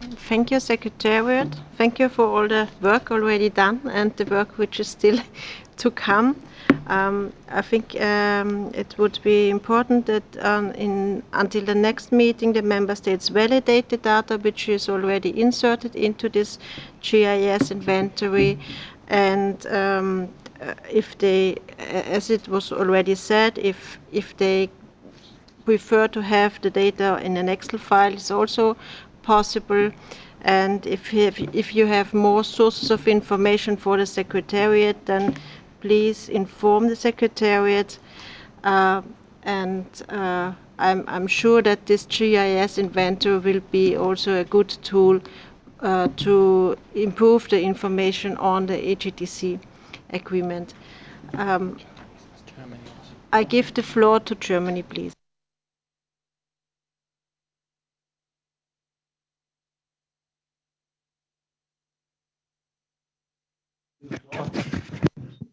Thank you, Secretariat. Thank you for all the work already done and the work which is still to come. I think it would be important that until the next meeting the Member States validate the data which is already inserted into this GIS inventory, and if they, as it was already said, if they prefer to have the data in an Excel file, is also possible. And if you have more sources of information for the Secretariat, then please inform the Secretariat. I'm sure that this GIS inventory will be also a good tool to improve the information on the AGTC agreement. I give the floor to Germany, please.